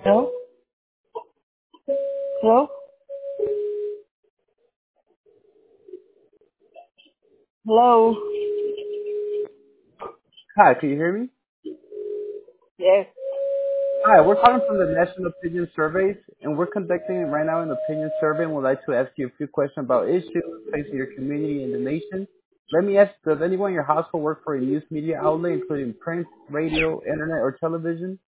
Hello? Hello? Hello? Hi, can you hear me? Yes. Hi, we're calling from the National Opinion Surveys, and we're conducting right now an opinion survey and would like to ask you a few questions about issues facing your community and the nation. Let me ask, does anyone in your household work for a news media outlet, including print, radio, internet, or television?